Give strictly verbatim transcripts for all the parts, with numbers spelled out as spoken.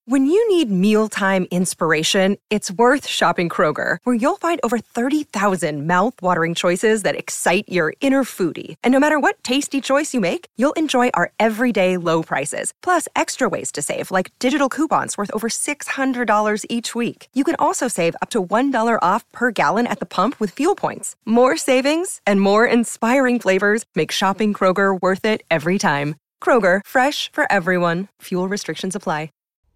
When you need mealtime inspiration, it's worth shopping Kroger, where you'll find over thirty thousand mouth-watering choices that excite your inner foodie. And no matter what tasty choice you make, you'll enjoy our everyday low prices, plus extra ways to save, like digital coupons worth over six hundred dollars each week. You can also save up to one dollar off per gallon at the pump with fuel points. More savings and more inspiring flavors make shopping Kroger worth it every time. Kroger, fresh for everyone. Fuel restrictions apply.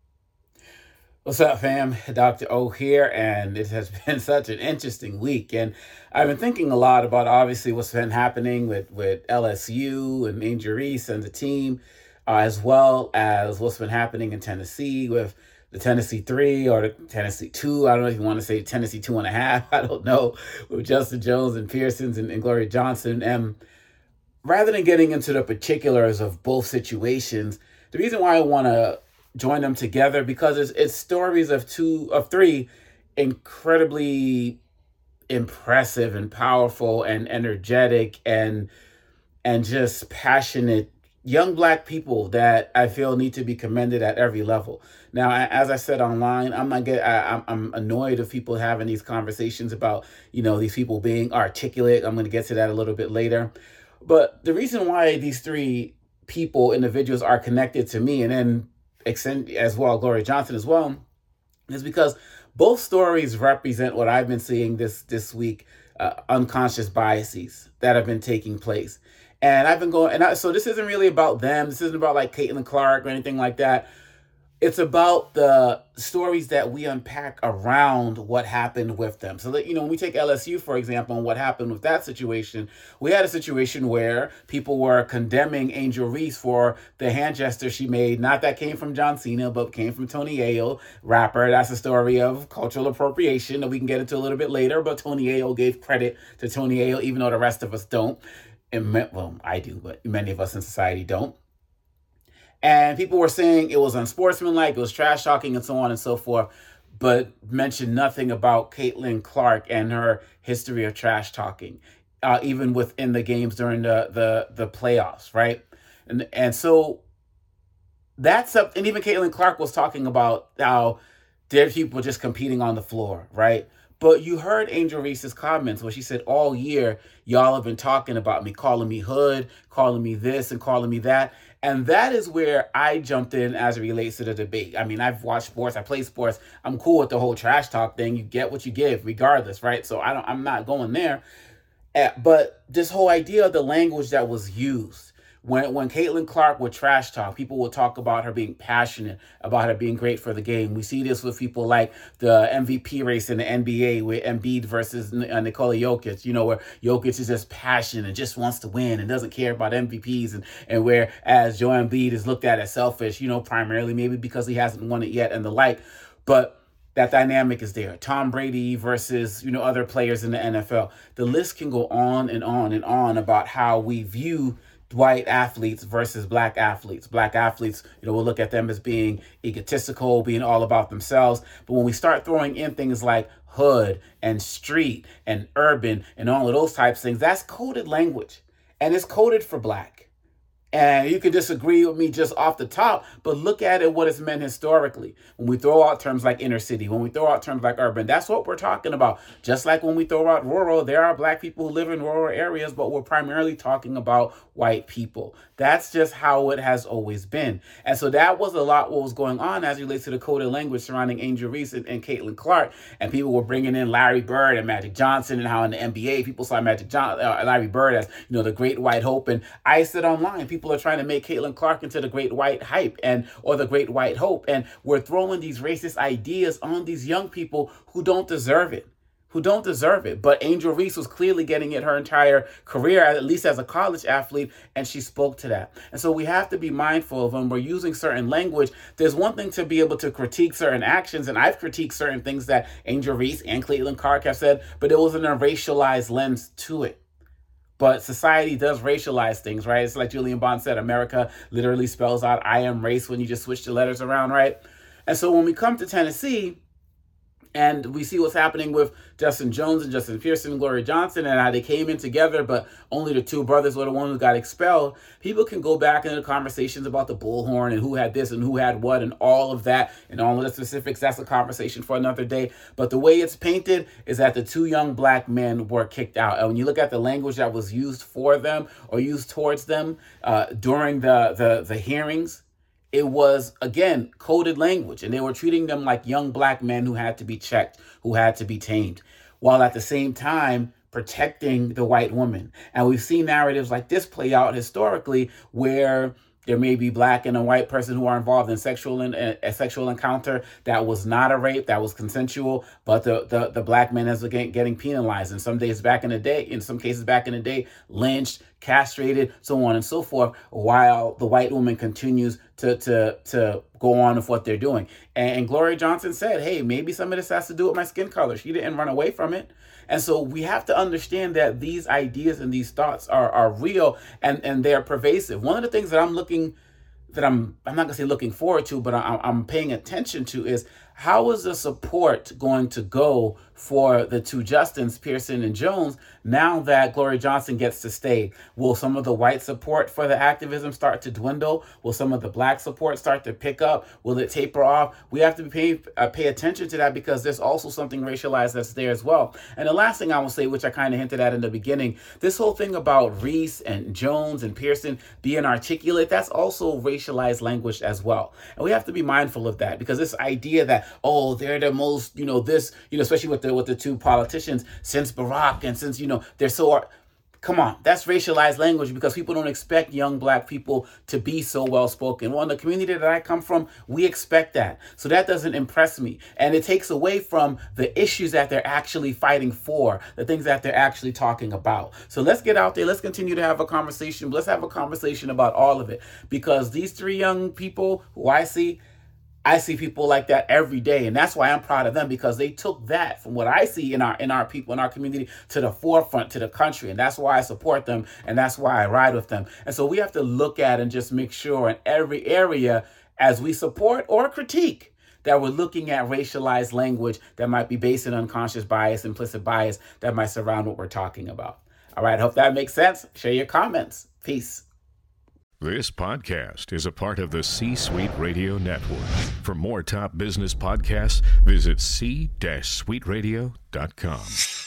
What's up, fam? Doctor O here, and it has been such an interesting week. And I've been thinking a lot about, obviously, what's been happening with, with L S U and Angel Reese and the team, uh, as well as what's been happening in Tennessee with the Tennessee three or the Tennessee two. I don't know if you want to say Tennessee two and a half. I don't know, with Justin Jones and Pearsons and, and Gloria Johnson. And rather than getting into the particulars of both situations, the reason why I want to join them together, because it's, it's stories of two of three incredibly impressive and powerful and energetic and and just passionate young Black people that I feel need to be commended at every level. Now, as I said online, I'm not get I, I'm I'm annoyed of people having these conversations about, you know, these people being articulate. I'm going to get to that a little bit later, but the reason why these three people, individuals, are connected to me, and then extend as well, Gloria Johnson as well, is because both stories represent what I've been seeing this this week, uh, unconscious biases that have been taking place. And I've been going, and I, so this isn't really about them. This isn't about like Caitlin Clark or anything like that. It's about the stories that we unpack around what happened with them. So that, you know, when we take L S U, for example, and what happened with that situation, we had a situation where people were condemning Angel Reese for the hand gesture she made. Not that came from John Cena, but came from Tony Ayo, rapper. That's a story of cultural appropriation that we can get into a little bit later. But Tony Ayo gave credit to Tony Ayo, even though the rest of us don't. And, well, I do, but many of us in society don't. And people were saying it was unsportsmanlike, it was trash talking, and so on and so forth, but mentioned nothing about Caitlin Clark and her history of trash talking, uh, even within the games during the the the playoffs, right? And and so that's up. And even Caitlin Clark was talking about how there's people just competing on the floor, right? But you heard Angel Reese's comments where she said, all year, y'all have been talking about me, calling me hood, calling me this and calling me that. And that is where I jumped in as it relates to the debate. I mean, I've watched sports, I play sports. I'm cool with the whole trash talk thing. You get what you give regardless, right? So I don't, I'm not going there. Uh, but this whole idea of the language that was used, When when Caitlin Clark would trash talk, people would talk about her being passionate, about her being great for the game. We see this with people like the M V P race in the N B A with Embiid versus uh, Nikola Jokic, you know, where Jokic is just passionate and just wants to win and doesn't care about M V Ps. And, and whereas Joel Embiid is looked at as selfish, you know, primarily maybe because he hasn't won it yet and the like. But that dynamic is there. Tom Brady versus, you know, other players in the N F L. The list can go on and on and on about how we view white athletes versus black athletes. Black athletes, you know, we'll look at them as being egotistical, being all about themselves. But when we start throwing in things like hood and street and urban and all of those types of things, that's coded language. And it's coded for black. And you can disagree with me just off the top, but look at it, what it's meant historically. When we throw out terms like inner city, when we throw out terms like urban, that's what we're talking about. Just like when we throw out rural, there are black people who live in rural areas, but we're primarily talking about white people. That's just how it has always been. And so that was a lot what was going on as it relates to the coded language surrounding Angel Reese and, and Caitlin Clark. And people were bringing in Larry Bird and Magic Johnson, and how in the N B A, people saw Magic John, uh, Larry Bird as, you know, the great white hope. And I said online, people People are trying to make Caitlin Clark into the great white hype and or the great white hope. And we're throwing these racist ideas on these young people who don't deserve it, who don't deserve it. But Angel Reese was clearly getting it her entire career, at least as a college athlete, and she spoke to that. And so we have to be mindful of when we're using certain language. There's one thing to be able to critique certain actions, and I've critiqued certain things that Angel Reese and Caitlin Clark have said, but it wasn't a racialized lens to it. But society does racialize things, right? It's like Julian Bond said, America literally spells out I am race when you just switch the letters around, right? And so when we come to Tennessee, And we see what's happening with Justin Jones and Justin Pearson and Gloria Johnson and how they came in together, but only the two brothers were the one who got expelled. People can go back into the conversations about the bullhorn and who had this and who had what and all of that and all of the specifics. That's a conversation for another day. But the way it's painted is that the two young black men were kicked out. And when you look at the language that was used for them or used towards them uh, during the, the, the hearings, it was, again, coded language, and they were treating them like young black men who had to be checked, who had to be tamed, while at the same time protecting the white woman. And we've seen narratives like this play out historically where there may be black and a white person who are involved in sexual in, a sexual encounter that was not a rape, that was consensual, but the, the, the black man is again getting penalized. And some days back in the day, in some cases back in the day, lynched, castrated, so on and so forth, while the white woman continues to to to go on with what they're doing. And, and Gloria Johnson said, hey, maybe some of this has to do with my skin color. She didn't run away from it. And so we have to understand that these ideas and these thoughts are, are real and, and they're pervasive. One of the things that I'm looking, that I'm, I'm not gonna say looking forward to, but I, I'm paying attention to is how is the support going to go for the two Justins, Pearson and Jones, now that Gloria Johnson gets to stay? Will some of the white support for the activism start to dwindle? Will some of the black support start to pick up? Will it taper off? We have to pay, uh, pay attention to that because there's also something racialized that's there as well. And the last thing I will say, which I kind of hinted at in the beginning, this whole thing about Reese and Jones and Pearson being articulate, that's also racialized language as well. And we have to be mindful of that because this idea that, oh, they're the most, you know, this, you know, especially with the with the two politicians since Barack and since, you know, they're so, come on, that's racialized language because people don't expect young black people to be so well spoken. Well, in the community that I come from, we expect that. So that doesn't impress me. And it takes away from the issues that they're actually fighting for, the things that they're actually talking about. So let's get out there. Let's continue to have a conversation. Let's have a conversation about all of it because these three young people who I see, I see people like that every day. And that's why I'm proud of them because they took that from what I see in our in our people, in our community to the forefront, to the country. And that's why I support them. And that's why I ride with them. And so we have to look at and just make sure in every area as we support or critique that we're looking at racialized language that might be based in unconscious bias, implicit bias that might surround what we're talking about. All right. Hope that makes sense. Share your comments. Peace. This podcast is a part of the C-Suite Radio Network. For more top business podcasts, visit c suite radio dot com.